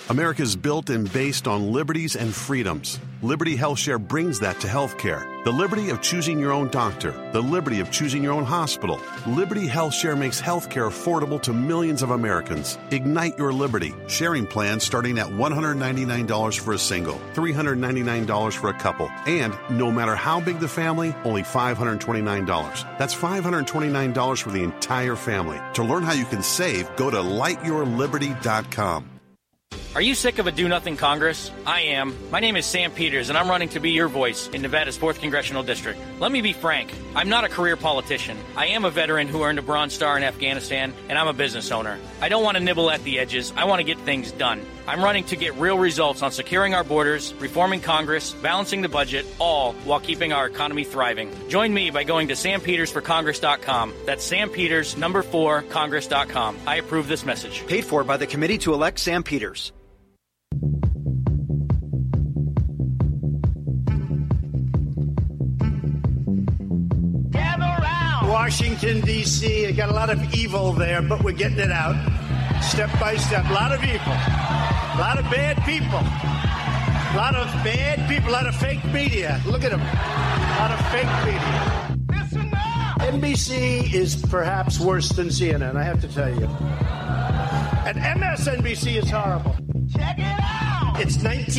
America's built and based on liberties and freedoms. Liberty HealthShare brings that to healthcare. The liberty of choosing your own doctor. The liberty of choosing your own hospital. Liberty HealthShare makes healthcare affordable to millions of Americans. Ignite your liberty. Sharing plans starting at $199 for a single, $399 for a couple, and no matter how big the family, only $529. That's $529 for the entire family. To learn how you can save, go to lightyourliberty.com. Are you sick of a do-nothing Congress? I am. My name is Sam Peters, and I'm running to be your voice in Nevada's 4th Congressional District. Let me be frank. I'm not a career politician. I am a veteran who earned a Bronze Star in Afghanistan, and I'm a business owner. I don't want to nibble at the edges. I want to get things done. I'm running to get real results on securing our borders, reforming Congress, balancing the budget, all while keeping our economy thriving. Join me by going to sampetersforcongress.com. That's sampetersnumber4congress.com. I approve this message. Paid for by the Committee to Elect Sam Peters. Washington, D.C. Got a lot of evil there, but we're getting it out step by step. A lot of evil. A lot of bad people. A lot of bad people. A lot of fake media. Look at them. A lot of fake media. Listen up. NBC is perhaps worse than CNN, I have to tell you. And MSNBC is horrible. Check it out. It's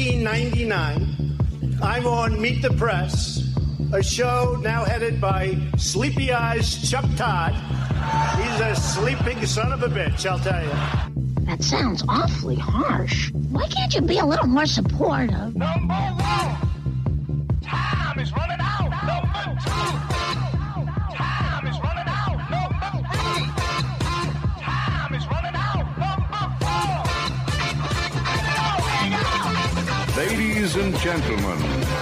1999. I'm on Meet the Press, a show now headed by Sleepy Eyes Chuck Todd. He's a sleeping son of a bitch, I'll tell you. That sounds awfully harsh. Why can't you be a little more supportive? Number one, time is running out. Number two, time is running out. Number three, time is running out. Number four. Ladies and gentlemen,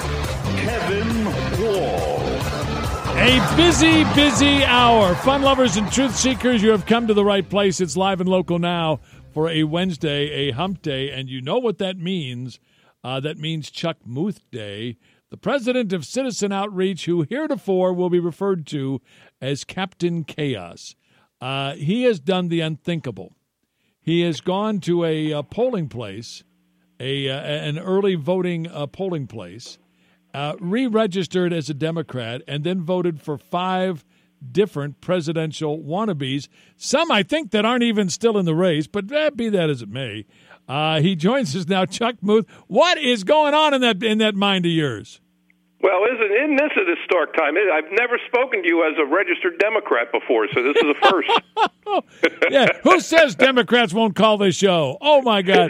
Kevin Wall. A busy, busy hour. Fun lovers and truth seekers, you have come to the right place. It's live and local now for a Wednesday, a hump day, and you know what that means. That means Chuck Muth Day, the president of Citizen Outreach, who heretofore will be referred to as Captain Chaos. He has done the unthinkable. He has gone to a polling place, an early voting polling place, re-registered as a Democrat, and then voted for 5 different presidential wannabes, some I think that aren't even still in the race, but be that as it may. He joins us now. Chuck Muth, what is going on in that mind of yours? Well, isn't this a historic time? I've never spoken to you as a registered Democrat before, so this is a first. Yeah, who says Democrats won't call this show? Oh, my God.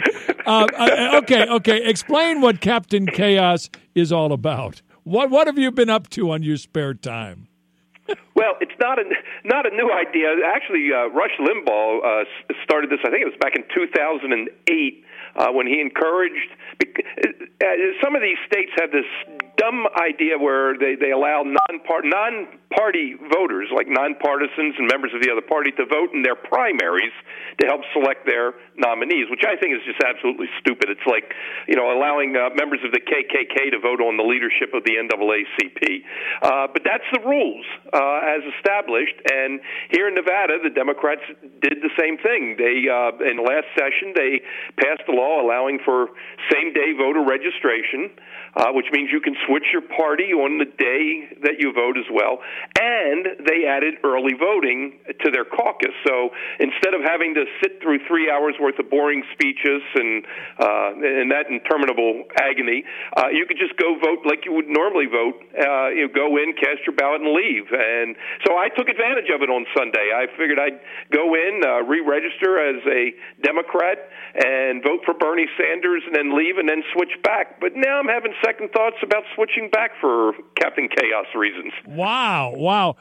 Okay. Explain what Captain Chaos is all about. What have you been up to on your spare time? Well, it's not a new idea. Actually, Rush Limbaugh started this, I think it was back in 2008, when he encouraged some of these states have this dumb idea where they allow non-party voters, like nonpartisans and members of the other party, to vote in their primaries to help select their nominees, which I think is just absolutely stupid. It's like, allowing members of the KKK to vote on the leadership of the NAACP. But that's the rules as established. And here in Nevada, the Democrats did the same thing. They, in the last session, they passed a law allowing for same-day voter registration, which means you can switch your party on the day that you vote as well. And they added early voting to their caucus. So instead of having to sit through 3 hours worth of boring speeches and that interminable agony, you could just go vote like you would normally vote. Go in, cast your ballot, and leave. And so I took advantage of it on Sunday. I figured I'd go in, re-register as a Democrat, and vote for Bernie Sanders, and then leave, and then switch back. But now I'm having second thoughts about switching back for Captain Chaos reasons. Wow.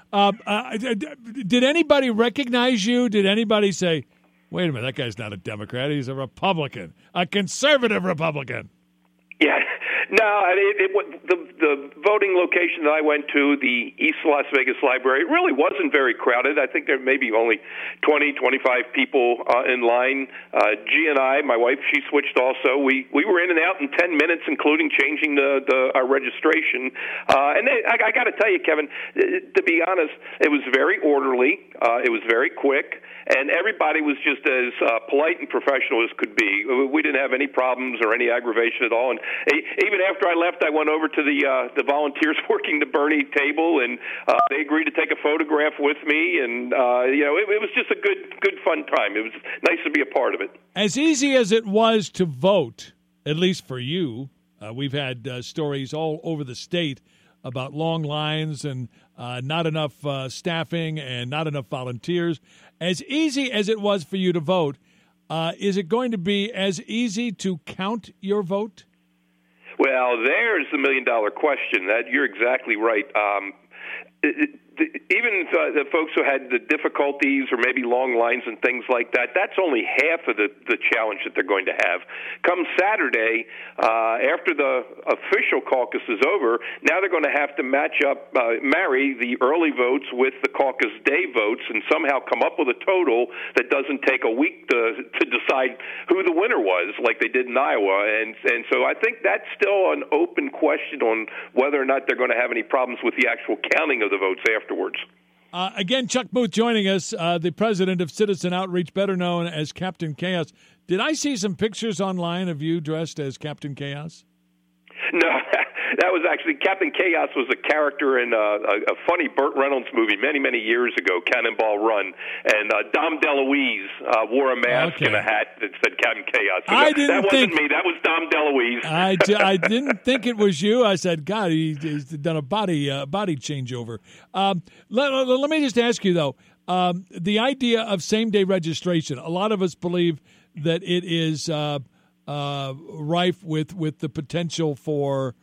Did anybody recognize you? Did anybody say, wait a minute, that guy's not a Democrat, he's a Republican, a conservative Republican? Yeah. No, the voting location that I went to, the East Las Vegas Library, it really wasn't very crowded. I think there may be only 20, 25 people in line. G and I, my wife, she switched also. We were in and out in 10 minutes, including changing our registration. And I got to tell you, Kevin, to be honest, it was very orderly. It was very quick. and everybody was just as polite and professional as could be. We didn't have any problems or any aggravation at all. And even after I left, I went over to the volunteers working the Bernie table, and they agreed to take a photograph with me. And it was just a good, fun time. It was nice to be a part of it. As easy as it was to vote, at least for you, we've had stories all over the state about long lines and not enough staffing and not enough volunteers. As easy as it was for you to vote, is it going to be as easy to count your vote? Well, there's the million-dollar question. That you're exactly right. Even the folks who had the difficulties or maybe long lines and things like that, that's only half of the challenge that they're going to have. Come Saturday, after the official caucus is over, now they're going to have to marry the early votes with the caucus day votes and somehow come up with a total that doesn't take a week to decide who the winner was, like they did in Iowa. And so I think that's still an open question on whether or not they're going to have any problems with the actual counting of the votes afterwards. Again, Chuck Booth joining us, the president of Citizen Outreach, better known as Captain Chaos. Did I see some pictures online of you dressed as Captain Chaos? No, that was actually Captain Chaos was a character in a funny Burt Reynolds movie many years ago, Cannonball Run, and Dom DeLuise wore a mask and a hat that said Captain Chaos. So that wasn't me. That was Dom DeLuise. I didn't think it was you. I said, God, he's done a body changeover. Let me just ask you though, the idea of same-day registration. A lot of us believe that it is rife with the potential for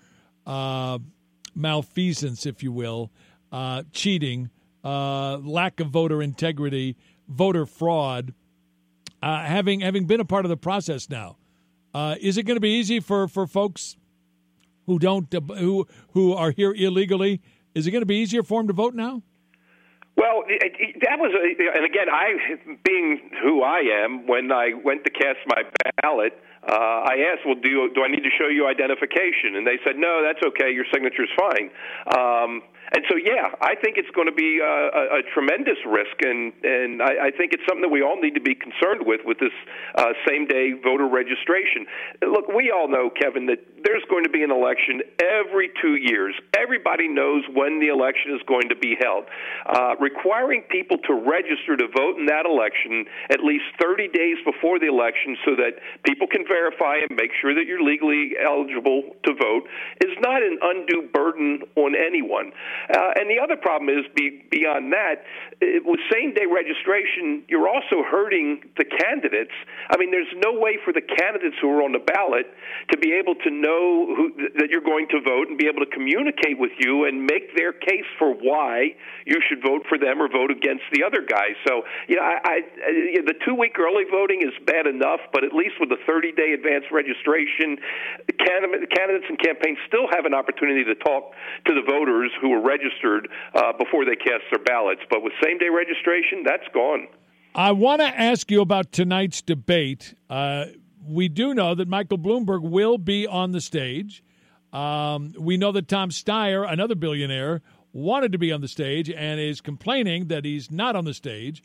malfeasance, if you will, cheating, lack of voter integrity, voter fraud. Having been a part of the process now, is it going to be easy for folks who who are here illegally? Is it going to be easier for them to vote now? Well, that was, and again, being who I am, when I went to cast my ballot, I asked, well, do I need to show you identification? And they said, no, that's okay. Your signature's fine. And so, yeah, I think it's going to be a tremendous risk, and I think it's something that we all need to be concerned with this same-day voter registration. Look, we all know, Kevin, that there's going to be an election every 2 years. Everybody knows when the election is going to be held. Requiring people to register to vote in that election at least 30 days before the election so that people can verify and make sure that you're legally eligible to vote is not an undue burden on anyone. And the other problem is, beyond that, with same-day registration, you're also hurting the candidates. I mean, there's no way for the candidates who are on the ballot to be able to know that you're going to vote and be able to communicate with you and make their case for why you should vote for them or vote against the other guy. So, the 2-week early voting is bad enough, but at least with the 30-day advance registration, candidates and campaigns still have an opportunity to talk to the voters who are registered before they cast their ballots. But with same-day registration, that's gone. I want to ask you about tonight's debate. We do know that Michael Bloomberg will be on the stage. We know that Tom Steyer, another billionaire, wanted to be on the stage and is complaining that he's not on the stage.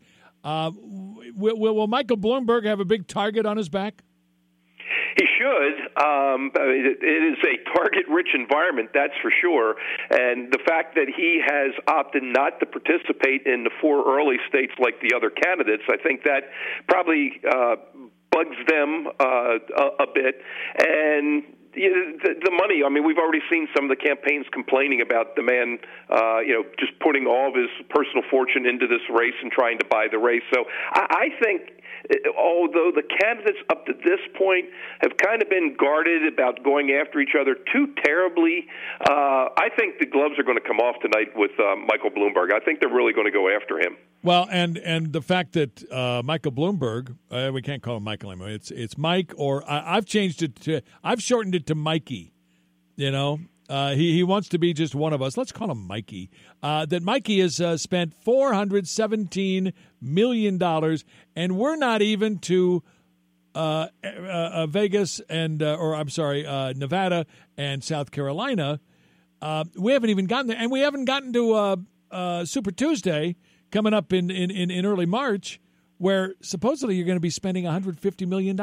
Will Michael Bloomberg have a big target on his back? He should. It is a target-rich environment, that's for sure. And the fact that he has opted not to participate in the 4 early states like the other candidates, I think that probably bugs them a bit. And the money, I mean, we've already seen some of the campaigns complaining about the man, just putting all of his personal fortune into this race and trying to buy the race. So I think, although the candidates up to this point have kind of been guarded about going after each other too terribly, I think the gloves are going to come off tonight with Michael Bloomberg. I think they're really going to go after him. Well, and the fact that Michael Bloomberg, we can't call him Michael anymore. It's Mike, or I've shortened it to Mikey. He wants to be just one of us. Let's call him Mikey. That Mikey has spent $417 million, and we're not even to Vegas and Nevada and South Carolina. We haven't even gotten there, and we haven't gotten to Super Tuesday coming up in early March, where supposedly you're going to be spending $150 million.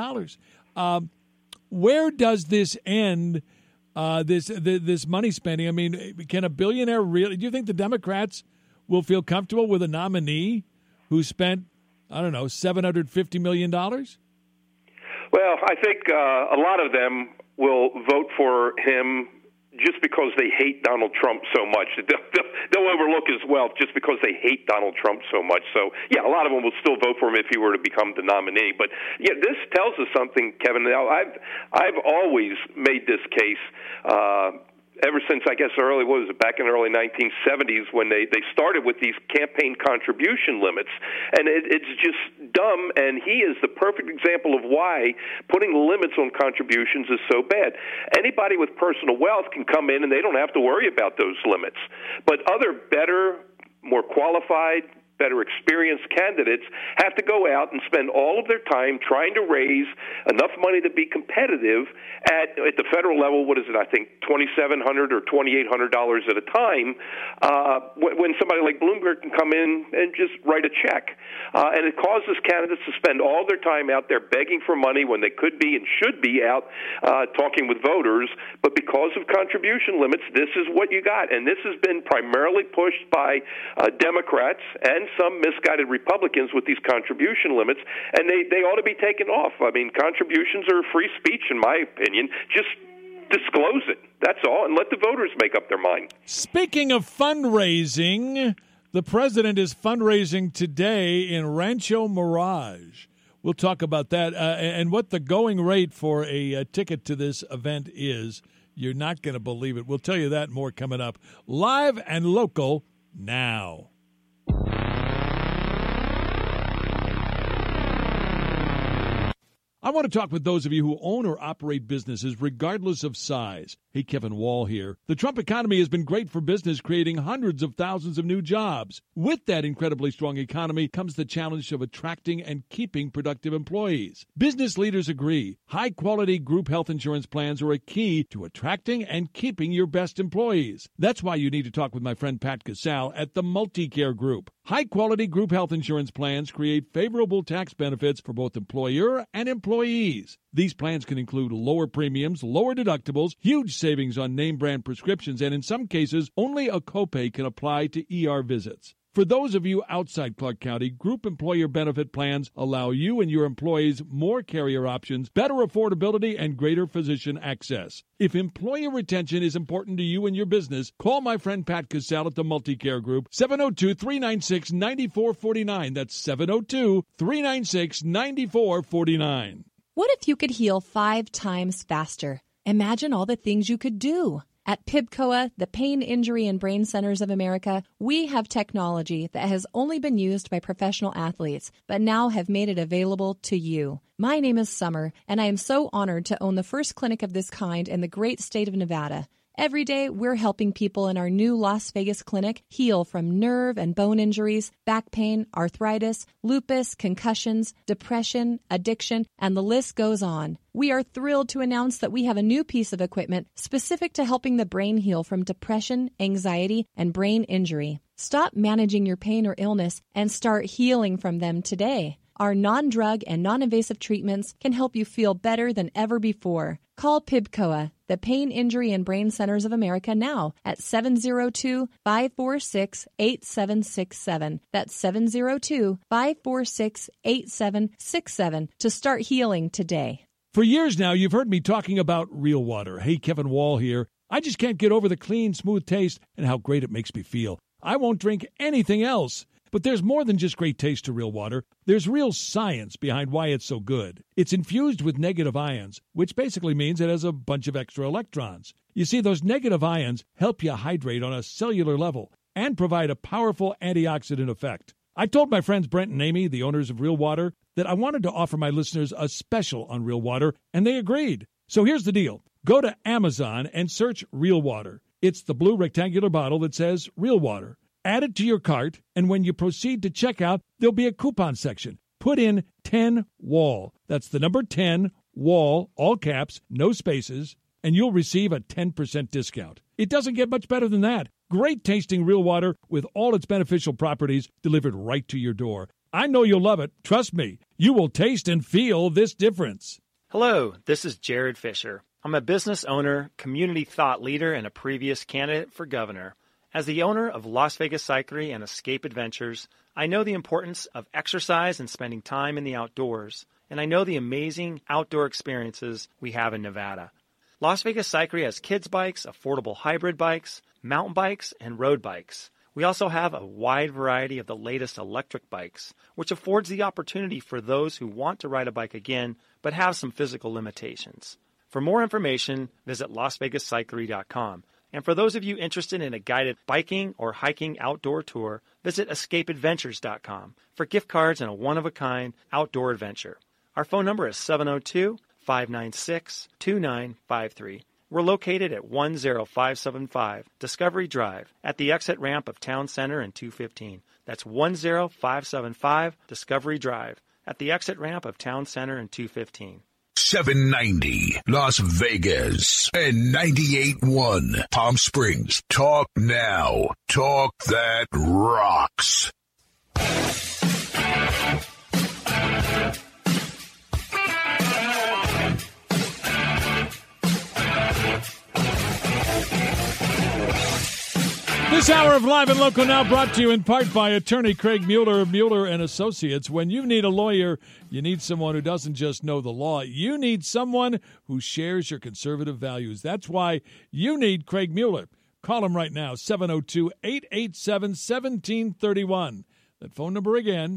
Where does this end, this money spending? I mean, can a billionaire really – do you think the Democrats will feel comfortable with a nominee who spent, I don't know, $750 million? Well, I think a lot of them will vote for him just because they hate Donald Trump so much. They'll overlook his wealth just because they hate Donald Trump so much. So, yeah, a lot of them will still vote for him if he were to become the nominee. But, yeah, this tells us something, Kevin. Now, I've always made this case ever since, I guess, back in the early 1970s when they started with these campaign contribution limits. And it's just dumb, and he is the perfect example of why putting limits on contributions is so bad. Anybody with personal wealth can come in, and they don't have to worry about those limits. But other better, more qualified, better experienced candidates have to go out and spend all of their time trying to raise enough money to be competitive at the federal level. What is it? I think $2,700 or $2,800 at a time. When somebody like Bloomberg can come in and just write a check, and it causes candidates to spend all their time out there begging for money when they could be and should be out talking with voters. But because of contribution limits, this is what you got, and this has been primarily pushed by Democrats and some misguided Republicans with these contribution limits, and they ought to be taken off. I mean, contributions are free speech, in my opinion. Just disclose it. That's all, and let the voters make up their mind. Speaking of fundraising, the president is fundraising today in Rancho Mirage. We'll talk about that and what the going rate for a ticket to this event is. You're not going to believe it. We'll tell you that more coming up. Live and local now. I want to talk with those of you who own or operate businesses regardless of size. Hey, Kevin Wall here. The Trump economy has been great for business, creating hundreds of thousands of new jobs. With that incredibly strong economy comes the challenge of attracting and keeping productive employees. Business leaders agree. High-quality group health insurance plans are a key to attracting and keeping your best employees. That's why you need to talk with my friend Pat Casale at the Multicare Group. High-quality group health insurance plans create favorable tax benefits for both employer and employees. These plans can include lower premiums, lower deductibles, huge savings on name-brand prescriptions, and in some cases, only a copay can apply to ER visits. For those of you outside Clark County, group employer benefit plans allow you and your employees more carrier options, better affordability, and greater physician access. If employer retention is important to you and your business, call my friend Pat Casale at the Multicare Group, 702-396-9449. That's 702-396-9449. What if you could heal 5 times faster? Imagine all the things you could do. At PIBCOA, the Pain, Injury, and Brain Centers of America, we have technology that has only been used by professional athletes, but now have made it available to you. My name is Summer, and I am so honored to own the first clinic of this kind in the great state of Nevada. Every day, we're helping people in our new Las Vegas clinic heal from nerve and bone injuries, back pain, arthritis, lupus, concussions, depression, addiction, and the list goes on. We are thrilled to announce that we have a new piece of equipment specific to helping the brain heal from depression, anxiety, and brain injury. Stop managing your pain or illness and start healing from them today. Our non-drug and non-invasive treatments can help you feel better than ever before. Call PIBCOA, the Pain, Injury, and Brain Centers of America now at 702-546-8767. That's 702-546-8767 to start healing today. For years now, you've heard me talking about Real Water. Hey, Kevin Wall here. I just can't get over the clean, smooth taste and how great it makes me feel. I won't drink anything else. But there's more than just great taste to Real Water. There's real science behind why it's so good. It's infused with negative ions, which basically means it has a bunch of extra electrons. You see, those negative ions help you hydrate on a cellular level and provide a powerful antioxidant effect. I told my friends Brent and Amy, the owners of Real Water, that I wanted to offer my listeners a special on Real Water, and they agreed. So here's the deal. Go to Amazon and search Real Water. It's the blue rectangular bottle that says Real Water. Add it to your cart, and when you proceed to checkout, there'll be a coupon section. Put in 10WALL. That's the number 10, WALL, all caps, no spaces, and you'll receive a 10% discount. It doesn't get much better than that. Great tasting Real Water with all its beneficial properties delivered right to your door. I know you'll love it. Trust me, you will taste and feel this difference. Hello, this is Jared Fisher. I'm a business owner, community thought leader, and a previous candidate for governor. As the owner of Las Vegas Cyclery and Escape Adventures, I know the importance of exercise and spending time in the outdoors, and I know the amazing outdoor experiences we have in Nevada. Las Vegas Cyclery has kids bikes, affordable hybrid bikes, mountain bikes, and road bikes. We also have a wide variety of the latest electric bikes, which affords the opportunity for those who want to ride a bike again but have some physical limitations. For more information, visit LasVegasCyclery.com. And for those of you interested in a guided biking or hiking outdoor tour, visit EscapeAdventures.com for gift cards and a one-of-a-kind outdoor adventure. Our phone number is 702-596-2953. We're located at 10575 Discovery Drive at the exit ramp of Town Center and 215. That's 10575 Discovery Drive at the exit ramp of Town Center and 215. 790 Las Vegas and 98.1 Palm Springs. Talk now. Talk that rocks. This hour of Live and Local Now brought to you in part by attorney Craig Mueller, Mueller & Associates. When you need a lawyer, you need someone who doesn't just know the law. You need someone who shares your conservative values. That's why you need Craig Mueller. Call him right now, 702-887-1731. That phone number again,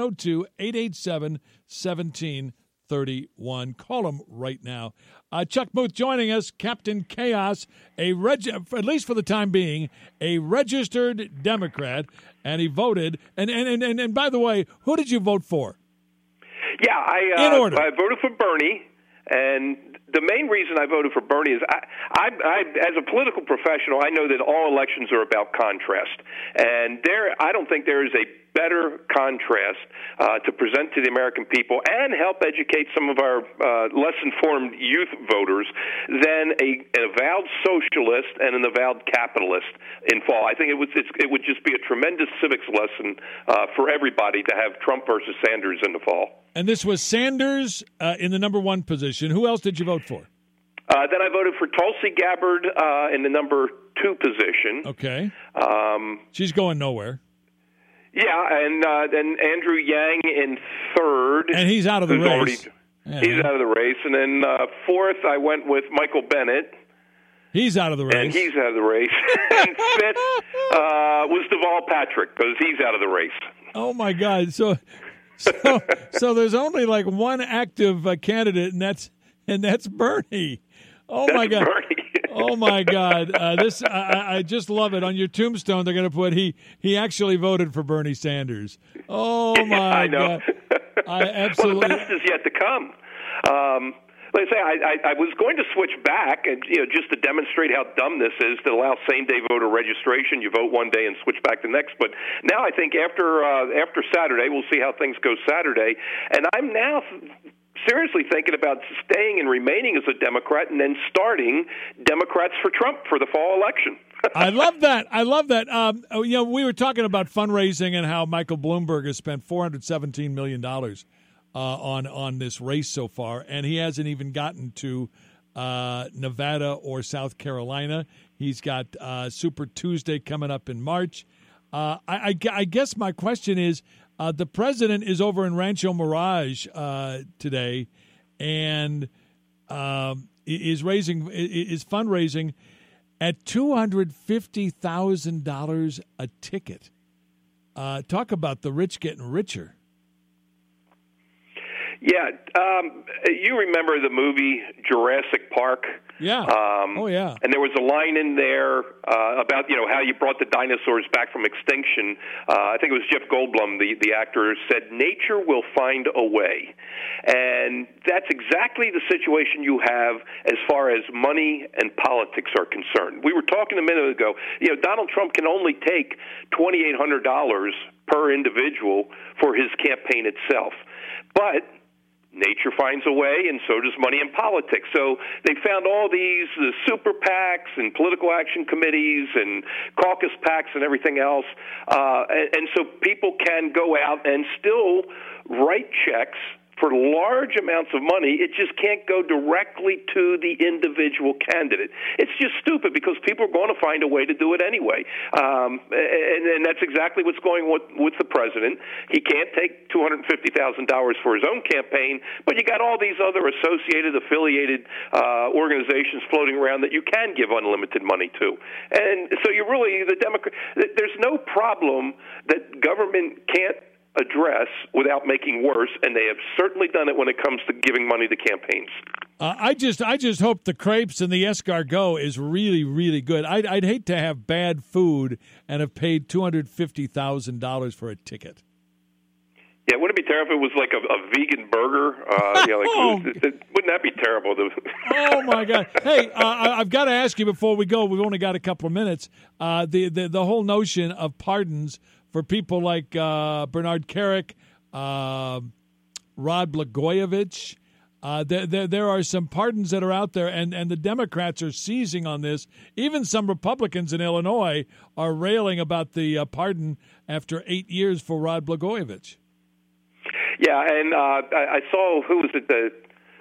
702-887-1731. Call him right now. Chuck Muth joining us, Captain Chaos, at least for the time being, a registered Democrat, and he voted. And by the way, who did you vote for? Yeah, I voted for Bernie, and the main reason I voted for Bernie is I as a political professional, I know that all elections are about contrast, and I don't think there is a better contrast to present to the American people and help educate some of our less informed youth voters than an avowed socialist and an avowed capitalist in fall. I think it would just be a tremendous civics lesson for everybody to have Trump versus Sanders in the fall. And this was Sanders in the number one position. Who else did you vote for? Then I voted for Tulsi Gabbard in the number two position. Okay. She's going nowhere. Yeah, and then Andrew Yang in third. And he's out of the race. He's out of the race. And then fourth, I went with Michael Bennett. He's out of the race. And he's out of the race. And fifth was Deval Patrick, because he's out of the race. Oh, my God. So there's only like one active candidate, and that's Bernie. Oh, my God. Bernie. Oh, my God. I just love it. On your tombstone, they're going to put he actually voted for Bernie Sanders. Oh, my I know. God. I absolutely. Well, the best is yet to come. Like I say, I was going to switch back, and just to demonstrate how dumb this is, to allow same-day voter registration. You vote one day and switch back the next. But now I think after Saturday, we'll see how things go Saturday. And I'm now seriously thinking about staying and remaining as a Democrat and then starting Democrats for Trump for the fall election. I love that. We were talking about fundraising and how Michael Bloomberg has spent $417 million on this race so far, and he hasn't even gotten to Nevada or South Carolina. He's got Super Tuesday coming up in March. I guess my question is, the president is over in Rancho Mirage today, and is fundraising at $250,000 a ticket. Talk about the rich getting richer. Yeah, you remember the movie Jurassic Park? Yeah. Yeah. And there was a line in there about how you brought the dinosaurs back from extinction. I think it was Jeff Goldblum, the actor, said, "Nature will find a way," and that's exactly the situation you have as far as money and politics are concerned. We were talking a minute ago. Donald Trump can only take $2,800 per individual for his campaign itself, but nature finds a way, and so does money in politics. So they found all these super PACs and political action committees and caucus PACs and everything else, and so people can go out and still write checks for large amounts of money. It just can't go directly to the individual candidate. It's just stupid because people are going to find a way to do it anyway. And that's exactly what's going with the president. He can't take $250,000 for his own campaign, but you got all these other associated, affiliated organizations floating around that you can give unlimited money to. And so you really, there's no problem that government can't address without making worse, and they have certainly done it when it comes to giving money to campaigns. I just hope the crepes and the escargot is really, really good. I'd hate to have bad food and have paid $250,000 for a ticket. Yeah, wouldn't it be terrible if it was like a vegan burger? Wouldn't that be terrible? Oh, my God. Hey, I've got to ask you before we go, we've only got a couple of minutes, the whole notion of pardons for people like Bernard Kerik, Rod Blagojevich. There are some pardons that are out there, and the Democrats are seizing on this. Even some Republicans in Illinois are railing about the pardon after 8 years for Rod Blagojevich. Yeah, and I saw, who was it,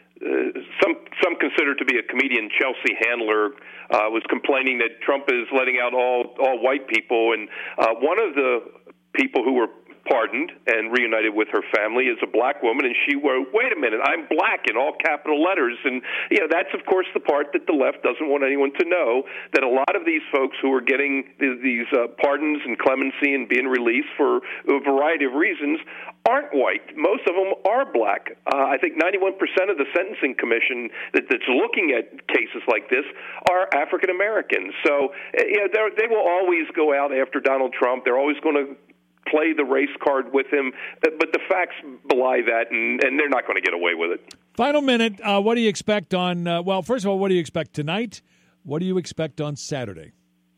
some consider to be a comedian, Chelsea Handler, was complaining that Trump is letting out all white people, and one of the people who were pardoned and reunited with her family is a black woman, and she wrote, "Wait a minute, I'm black," in all capital letters. And that's of course the part that the left doesn't want anyone to know, that a lot of these folks who are getting these pardons and clemency and being released for a variety of reasons aren't white. Most of them are black. I think 91% of the Sentencing Commission that's looking at cases like this are African Americans. So they will always go out after Donald Trump. They're always going to play the race card with him, but the facts belie that, and they're not going to get away with it. Final minute, what do you expect on, first of all, what do you expect tonight? What do you expect on Saturday?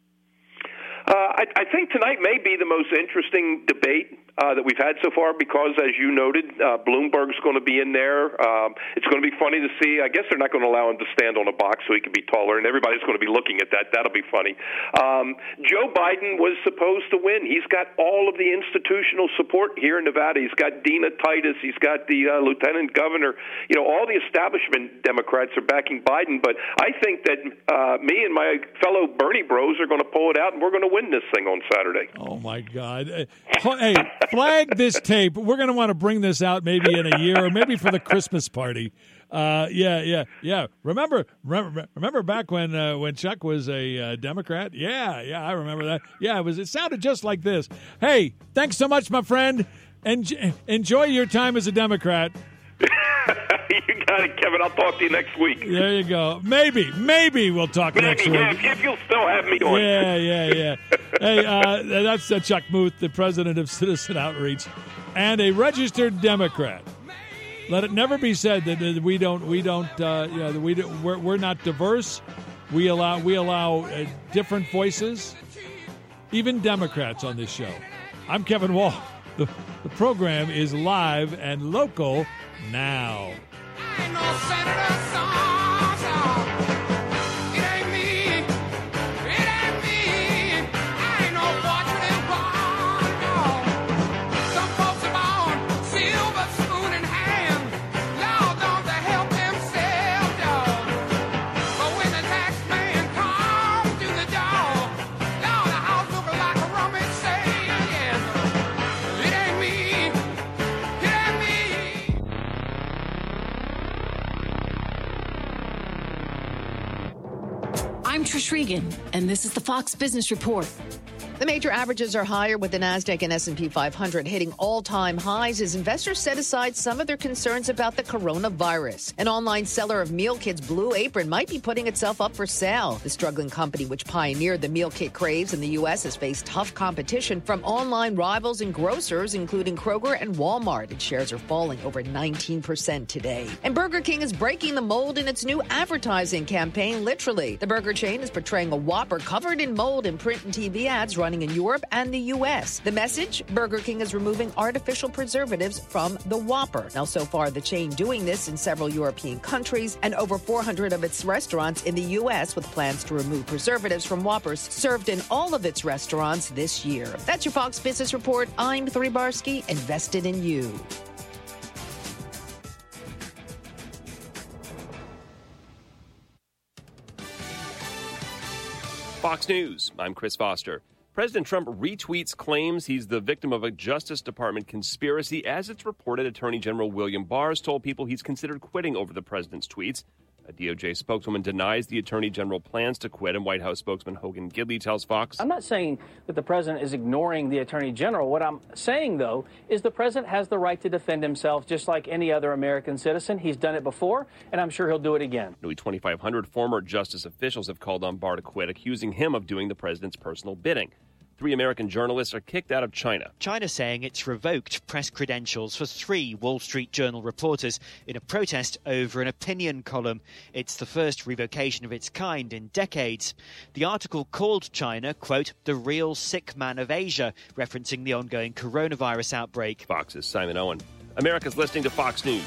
I think tonight may be the most interesting debate that we've had so far because, as you noted, Bloomberg's going to be in there. It's going to be funny to see. I guess they're not going to allow him to stand on a box so he can be taller, and everybody's going to be looking at that. That'll be funny. Joe Biden was supposed to win. He's got all of the institutional support here in Nevada. He's got Dina Titus. He's got the lieutenant governor. All the establishment Democrats are backing Biden, but I think that me and my fellow Bernie bros are going to pull it out, and we're going to win this thing on Saturday. Oh, my God. Hey, flag this tape. We're going to want to bring this out maybe in a year or maybe for the Christmas party. Yeah. Remember back when Chuck was a Democrat? Yeah, I remember that. Yeah, it sounded just like this. Hey, thanks so much, my friend. Enjoy your time as a Democrat. You got it, Kevin. I'll talk to you next week. There you go. Maybe we'll talk next week. If you'll still have me on. Yeah. Hey, that's Chuck Muth, the president of Citizen Outreach, and a registered Democrat. Let it never be said that we're not diverse. We allow different voices, even Democrats on this show. I'm Kevin Wall. The program is live and local now. I ain't no senator, it ain't me, I ain't no fortunate one, no. Some folks are born silver spoon in hand, Lord don't they help themselves, dog. But when the tax man comes to the door, Lord, the house look like a rummage sale, yes. It ain't me. I'm Trish Regan, and this is the Fox Business Report. The major averages are higher with the NASDAQ and S&P 500 hitting all-time highs as investors set aside some of their concerns about the coronavirus. An online seller of meal kits, Blue Apron, might be putting itself up for sale. The struggling company, which pioneered the meal kit craze in the U.S., has faced tough competition from online rivals and grocers, including Kroger and Walmart. Its shares are falling over 19% today. And Burger King is breaking the mold in its new advertising campaign, literally. The burger chain is portraying a Whopper covered in mold in print and TV ads running running in Europe and the U.S. The message? Burger King is removing artificial preservatives from the Whopper. Now, so far, the chain doing this in several European countries and over 400 of its restaurants in the U.S. with plans to remove preservatives from Whoppers served in all of its restaurants this year. That's your Fox Business Report. I'm Three Barsky, invested in you. Fox News, I'm Chris Foster. President Trump retweets claims he's the victim of a Justice Department conspiracy. As it's reported, Attorney General William Barr told people he's considered quitting over the president's tweets. A DOJ spokeswoman denies the Attorney General plans to quit, and White House spokesman Hogan Gidley tells Fox, I'm not saying that the president is ignoring the Attorney General. What I'm saying, though, is the president has the right to defend himself just like any other American citizen. He's done it before, and I'm sure he'll do it again. Nearly 2,500 former justice officials have called on Barr to quit, accusing him of doing the president's personal bidding. 3 American journalists are kicked out of China. China saying it's revoked press credentials for 3 Wall Street Journal reporters in a protest over an opinion column. It's the first revocation of its kind in decades. The article called China, quote, the real sick man of Asia, referencing the ongoing coronavirus outbreak. Fox's Simon Owen. America's listening to Fox News.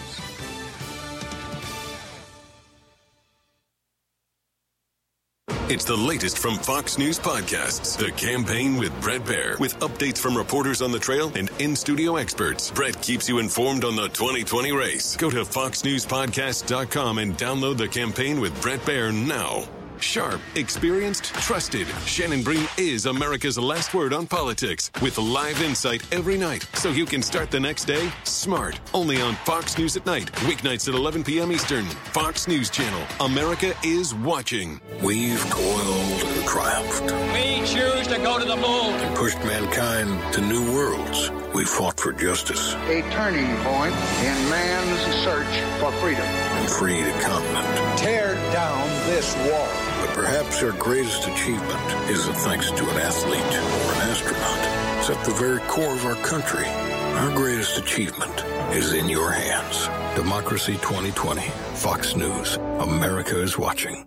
It's the latest from Fox News Podcasts, The Campaign with Bret Baier, with updates from reporters on the trail and in-studio experts. Bret keeps you informed on the 2020 race. Go to foxnewspodcast.com and download The Campaign with Bret Baier now. Sharp, experienced, trusted. Shannon Bream is America's last word on politics, with live insight every night, so you can start the next day smart. Only on Fox News at Night, weeknights at 11 p.m. Eastern. Fox News Channel. America is watching. We've toiled and triumphed. We choose to go to the moon. And pushed mankind to new worlds. We fought for justice. A turning point in man's search for freedom. And freed a continent. Tear down this wall. But perhaps our greatest achievement isn't thanks to an athlete or an astronaut. It's at the very core of our country. Our greatest achievement is in your hands. Democracy 2020. Fox News. America is watching.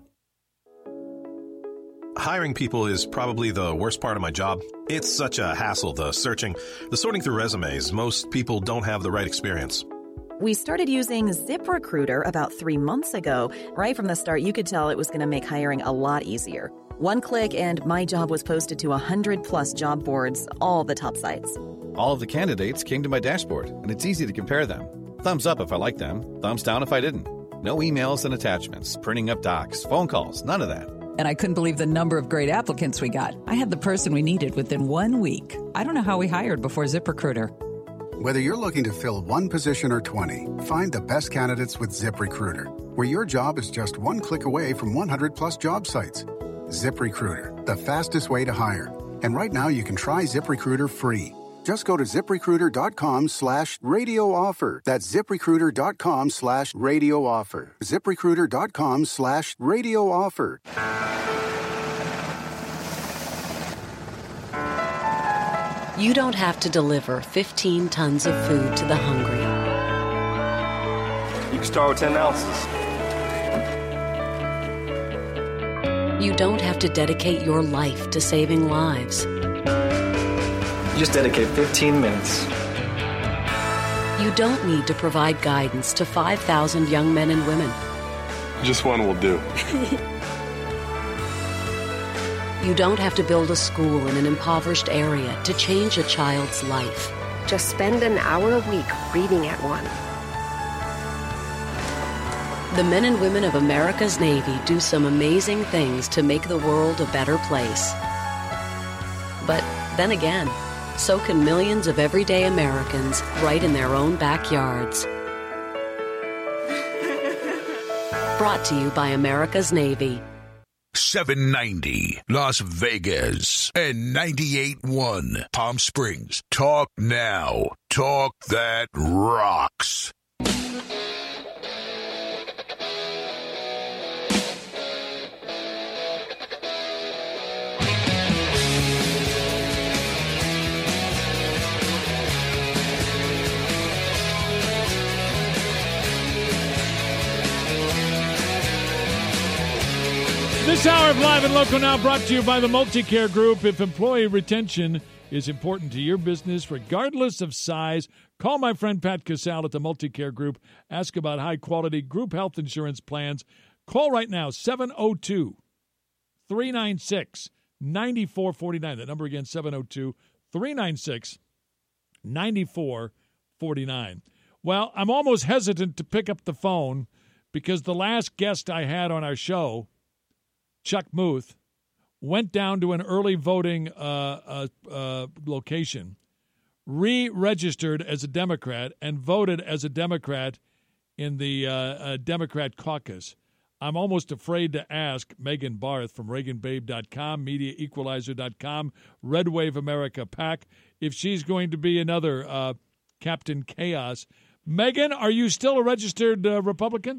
Hiring people is probably the worst part of my job. It's such a hassle, the searching, the sorting through resumes. Most people don't have the right experience. We started using ZipRecruiter about 3 months ago. Right from the start, you could tell it was going to make hiring a lot easier. One click and my job was posted to 100-plus job boards, all the top sites. All of the candidates came to my dashboard, and it's easy to compare them. Thumbs up if I liked them, thumbs down if I didn't. No emails and attachments, printing up docs, phone calls, none of that. And I couldn't believe the number of great applicants we got. I had the person we needed within 1 week. I don't know how we hired before ZipRecruiter. Whether you're looking to fill one position or 20, find the best candidates with ZipRecruiter, where your job is just one click away from 100-plus job sites. ZipRecruiter, the fastest way to hire. And right now you can try ZipRecruiter free. Just go to ZipRecruiter.com/radio offer. That's ZipRecruiter.com/radio offer. ZipRecruiter.com/radio offer. You don't have to deliver 15 tons of food to the hungry. You can start with 10 ounces. You don't have to dedicate your life to saving lives. You just dedicate 15 minutes. You don't need to provide guidance to 5,000 young men and women. Just one will do. You don't have to build a school in an impoverished area to change a child's life. Just spend an hour a week reading at one. The men and women of America's Navy do some amazing things to make the world a better place. But then again, so can millions of everyday Americans right in their own backyards. Brought to you by America's Navy. 790 Las Vegas and 98.1 Palm Springs. Talk now. Talk that rocks. This hour of Live and Local Now brought to you by the Multicare Group. If employee retention is important to your business, regardless of size, call my friend Pat Casale at the Multicare Group. Ask about high-quality group health insurance plans. Call right now, 702-396-9449. That number again, 702-396-9449. Well, I'm almost hesitant to pick up the phone because the last guest I had on our show, Chuck Muth, went down to an early voting location, re-registered as a Democrat, and voted as a Democrat in the Democrat caucus. I'm almost afraid to ask Megan Barth from ReaganBabe.com, MediaEqualizer.com, Red Wave America PAC, if she's going to be another Captain Chaos. Megan, are you still a registered Republican?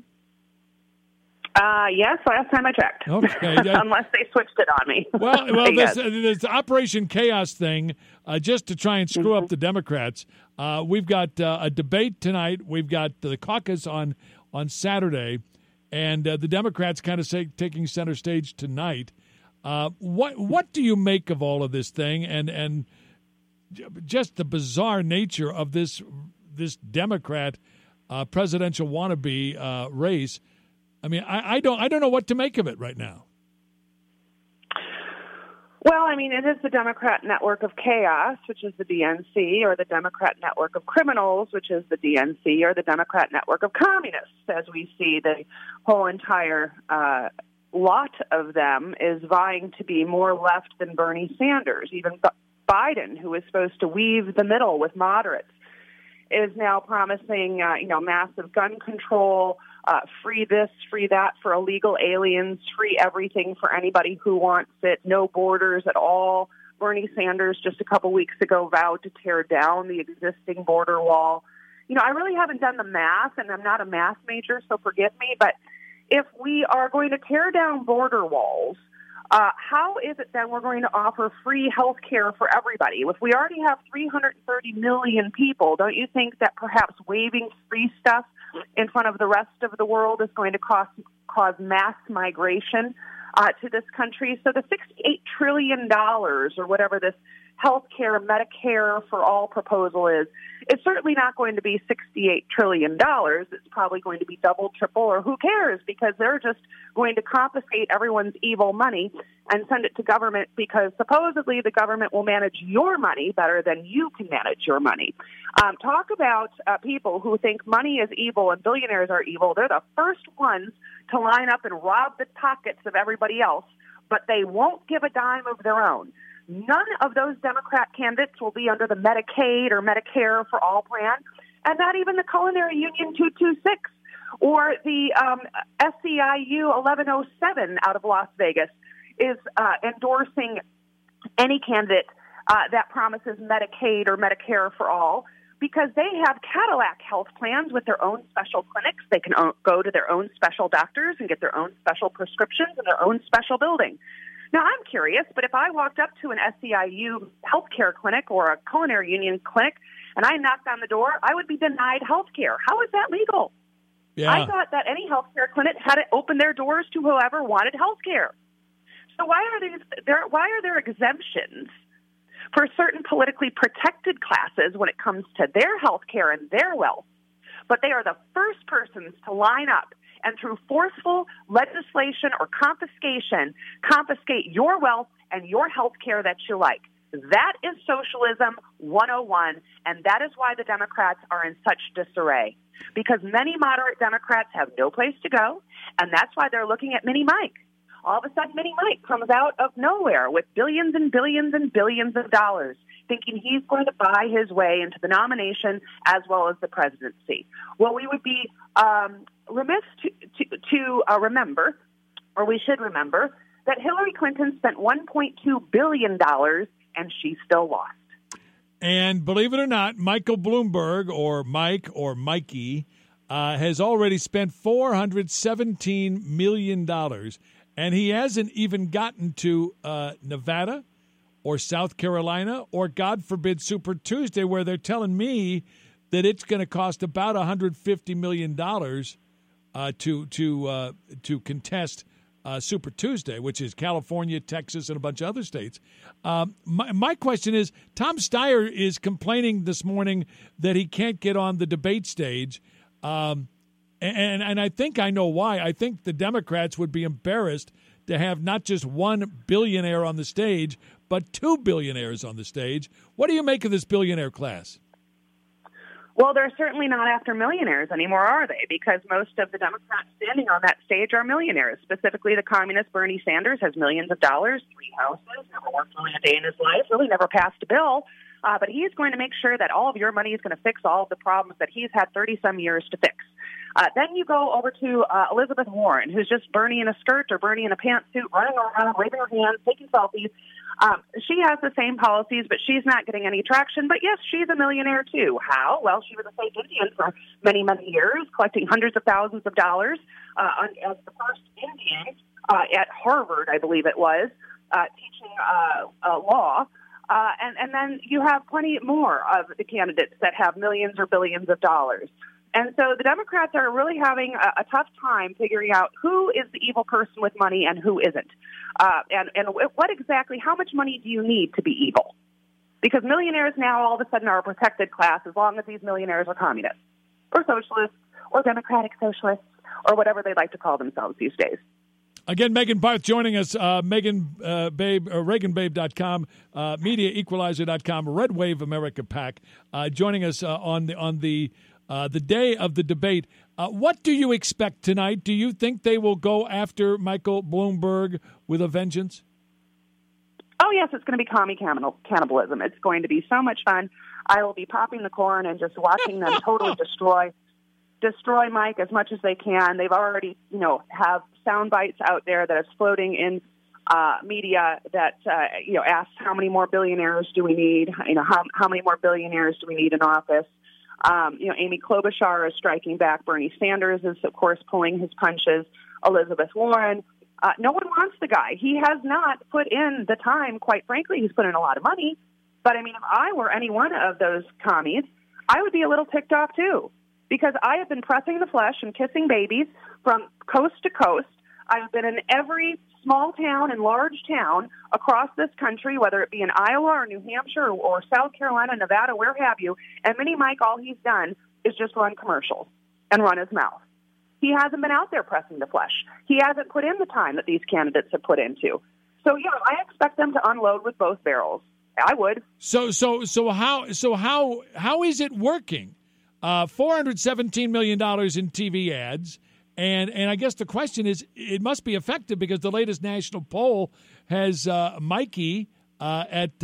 Yes, last time I checked. Okay. Unless they switched it on me. Well, Yes. this Operation Chaos thing, just to try and screw up the Democrats. We've got a debate tonight. We've got the caucus on Saturday, and the Democrats kind of taking center stage tonight. What do you make of all of this thing, and just the bizarre nature of this Democrat presidential wannabe race? I mean, I don't know what to make of it right now. Well, I mean, it is the Democrat Network of Chaos, which is the DNC, or the Democrat Network of Criminals, which is the DNC, or the Democrat Network of Communists, as we see the whole entire lot of them is vying to be more left than Bernie Sanders. Even Biden, who is supposed to weave the middle with moderates, is now promising, massive gun control, free this, free that for illegal aliens, free everything for anybody who wants it, no borders at all. Bernie Sanders just a couple weeks ago vowed to tear down the existing border wall. I really haven't done the math, and I'm not a math major, so forgive me, but if we are going to tear down border walls, how is it then we're going to offer free health care for everybody? If we already have 330 million people, don't you think that perhaps waiving free stuff in front of the rest of the world is going to cause mass migration to this country? So the $68 trillion or whatever this health care, Medicare for all proposal is, it's certainly not going to be $68 trillion. It's probably going to be double, triple, or who cares, because they're just going to confiscate everyone's evil money and send it to government because supposedly the government will manage your money better than you can manage your money. Talk about people who think money is evil and billionaires are evil. They're the first ones to line up and rob the pockets of everybody else, but they won't give a dime of their own. None of those Democrat candidates will be under the Medicaid or Medicare for all plan, and not even the Culinary Union 226 or the SEIU 1107 out of Las Vegas is endorsing any candidate that promises Medicaid or Medicare for all, because they have Cadillac health plans with their own special clinics. They can go to their own special doctors and get their own special prescriptions in their own special building. Now, I'm curious, but if I walked up to an SEIU healthcare clinic or a Culinary Union clinic and I knocked on the door, I would be denied health care. How is that legal? Yeah. I thought that any healthcare clinic had to open their doors to whoever wanted health care. So why are there exemptions for certain politically protected classes when it comes to their health care and their wealth? But they are the first persons to line up and through forceful legislation or confiscation, confiscate your wealth and your health care that you like. That is socialism 101, and that is why the Democrats are in such disarray. Because many moderate Democrats have no place to go, and that's why they're looking at Mini Mike. All of a sudden, Mini Mike comes out of nowhere with billions and billions and billions of dollars, thinking he's going to buy his way into the nomination as well as the presidency. Well, we would be remiss to remember, or we should remember, that Hillary Clinton spent $1.2 billion and she still lost. And believe it or not, Michael Bloomberg, or Mike, or Mikey, has already spent $417 million, and he hasn't even gotten to Nevada or South Carolina or, God forbid, Super Tuesday, where they're telling me that it's going to cost about $150 million to contest Super Tuesday, which is California, Texas, and a bunch of other states. My question is, Tom Steyer is complaining this morning that he can't get on the debate stage. And I think I know why. I think the Democrats would be embarrassed to have not just one billionaire on the stage, but two billionaires on the stage. What do you make of this billionaire class? Well, they're certainly not after millionaires anymore, are they? Because most of the Democrats standing on that stage are millionaires. Specifically, the communist Bernie Sanders has millions of dollars, 3 houses, never worked really a day in his life, really never passed a bill. But he's going to make sure that all of your money is going to fix all of the problems that he's had 30-some years to fix. Then you go over to Elizabeth Warren, who's just Bernie in a skirt or Bernie in a pantsuit, running around, waving her hands, taking selfies. She has the same policies, but she's not getting any traction. But, yes, she's a millionaire, too. How? Well, she was a fake Indian for many, many years, collecting hundreds of thousands of dollars as the first Indian at Harvard, I believe it was, teaching law. And then you have plenty more of the candidates that have millions or billions of dollars. And so the Democrats are really having a tough time figuring out who is the evil person with money and who isn't. And what exactly, how much money do you need to be evil? Because millionaires now all of a sudden are a protected class as long as these millionaires are communists or socialists or democratic socialists or whatever they like to call themselves these days. Again, Megan Barth joining us, ReaganBabe.com, MediaEqualizer.com, Red Wave America PAC, joining us on the day of the debate. What do you expect tonight? Do you think they will go after Michael Bloomberg with a vengeance? Oh, yes, it's going to be commie cannibalism. It's going to be so much fun. I will be popping the corn and just watching them totally destroy Mike as much as they can. They've already, have sound bites out there that is floating in media that, asks how many more billionaires do we need? How many more billionaires do we need in office? Amy Klobuchar is striking back. Bernie Sanders is, of course, pulling his punches. Elizabeth Warren. No one wants the guy. He has not put in the time, quite frankly. He's put in a lot of money. But, if I were any one of those commies, I would be a little ticked off, too. Because I have been pressing the flesh and kissing babies from coast to coast. I've been in every small town and large town across this country, whether it be in Iowa or New Hampshire or South Carolina, Nevada, where have you. And Mini Mike, all he's done is just run commercials and run his mouth. He hasn't been out there pressing the flesh. He hasn't put in the time that these candidates have put into. So, yeah, I expect them to unload with both barrels. I would. So how is it working? $417 million in TV ads. And I guess the question is, it must be effective because the latest national poll has Mikey at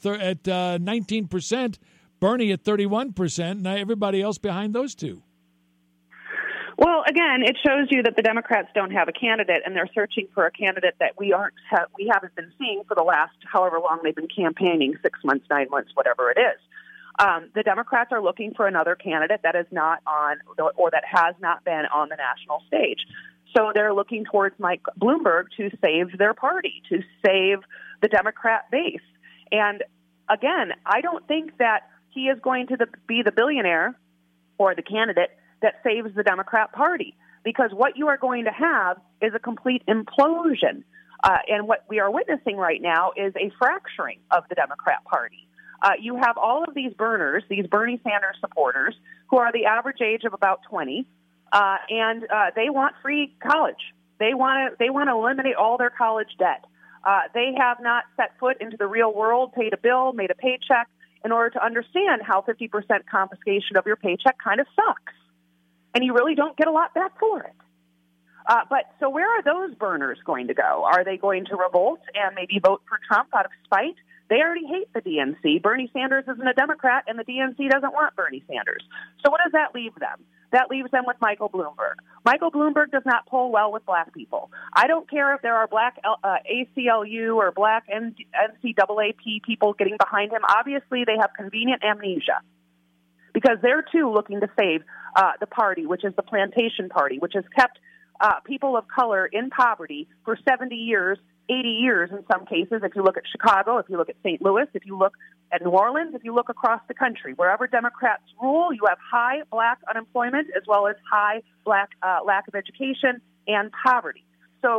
19%, Bernie at 31%, and everybody else behind those two. Well, again, it shows you that the Democrats don't have a candidate, and they're searching for a candidate that we haven't been seeing for the last however long they've been campaigning, 6 months, 9 months, whatever it is. The Democrats are looking for another candidate that is not on or that has not been on the national stage. So they're looking towards Mike Bloomberg to save their party, to save the Democrat base. And again, I don't think that he is going to be the billionaire or the candidate that saves the Democrat Party, because what you are going to have is a complete implosion. And what we are witnessing right now is a fracturing of the Democrat Party. You have all of these burners, these Bernie Sanders supporters, who are the average age of about 20, and they want free college. They want to eliminate all their college debt. They have not set foot into the real world, paid a bill, made a paycheck, in order to understand how 50% confiscation of your paycheck kind of sucks. And you really don't get a lot back for it. So where are those burners going to go? Are they going to revolt and maybe vote for Trump out of spite? They already hate the DNC. Bernie Sanders isn't a Democrat, and the DNC doesn't want Bernie Sanders. So what does that leave them? That leaves them with Michael Bloomberg. Michael Bloomberg does not poll well with black people. I don't care if there are black ACLU or black NCAAP people getting behind him. Obviously, they have convenient amnesia because they're, too, looking to save the party, which is the Plantation Party, which has kept people of color in poverty for 70 years, 80 years in some cases. If you look at Chicago, if you look at St. Louis, if you look at New Orleans, if you look across the country, wherever Democrats rule, you have high black unemployment as well as high black lack of education and poverty. So